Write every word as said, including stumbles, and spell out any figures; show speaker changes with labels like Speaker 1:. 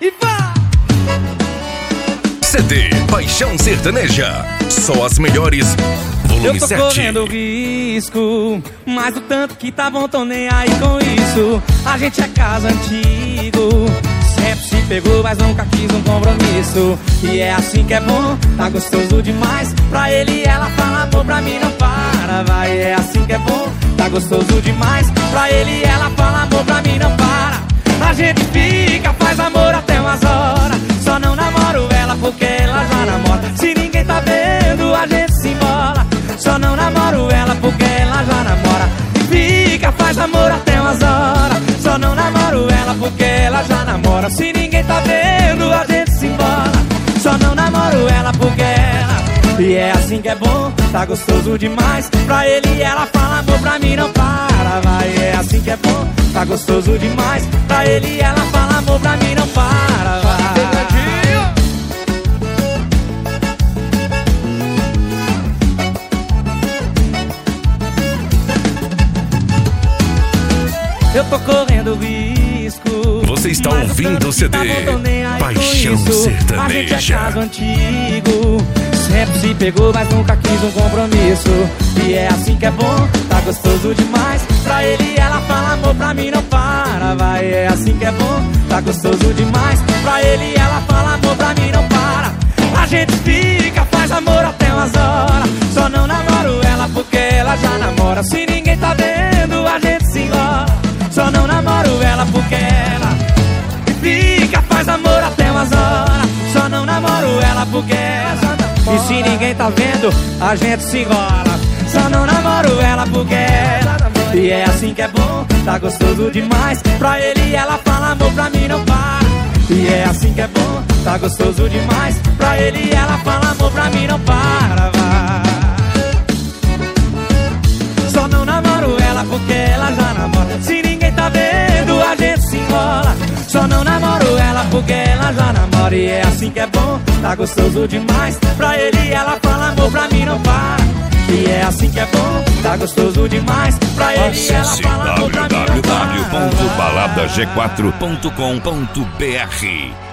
Speaker 1: E vá!
Speaker 2: C D Paixão Sertaneja, só as melhores. Volume
Speaker 1: Eu tô
Speaker 2: sete.
Speaker 1: correndo risco, mas o tanto que tá bom, tô nem aí com isso. A gente é caso antigo, sempre se pegou, mas nunca quis um compromisso. E é assim que é bom, tá gostoso demais. Pra ele e ela fala amor, pra mim não para. Vai, é assim que é bom, tá gostoso demais. Pra ele e ela fala amor, pra mim não para. A gente fica, faz amor até umas horas. Só não namoro ela porque ela já namora. Se ninguém tá vendo, a gente se embola. Só não namoro ela porque ela já namora. Fica, faz amor até umas horas. Só não namoro ela porque ela já namora. Se ninguém tá vendo, a gente se embola. Só não namoro ela porque ela. E é assim que é bom, tá gostoso demais. Pra ele e ela fala amor, pra mim não para. Vai, é assim que é bom, tá gostoso demais. Pra ele e ela fala amor, pra mim não para. Vai. Eu tô correndo risco.
Speaker 2: Você está ouvindo o C D Paixão Sertaneja.
Speaker 1: A gente é caso antigo, sempre se pegou, mas nunca quis um compromisso. E é assim que é bom, tá gostoso demais. Pra ele e ela fala amor, pra mim não para. Vai, é assim que é bom, tá gostoso demais. Pra ele e ela fala amor, pra mim não para. A gente fica, faz amor até umas horas. Só não namoro ela porque ela já namora. Se ninguém tá vendo, a gente se enrola. Só não namoro ela porque ela fica, faz amor até umas horas. Só não namoro ela porque ela namora. E se ninguém tá vendo, a gente se enrola. Só não namoro ela porque ela namora. E é assim que é bom, tá gostoso demais. Pra ele e ela fala amor, pra mim não para. E é assim que é bom, tá gostoso demais. Pra ele e ela fala amor, pra mim não para. Vai. Só não namoro ela porque ela já namora. Se ninguém tá vendo, a gente se enrola. Só não namoro ela porque ela já namora. E é assim que é bom, tá gostoso demais. Pra ele e ela fala amor, pra mim não para. E é assim que é bom, tá gostoso demais. Pra ele e ela fala amor, pra mim não para.
Speaker 2: w w w ponto balada g quatro ponto com ponto b r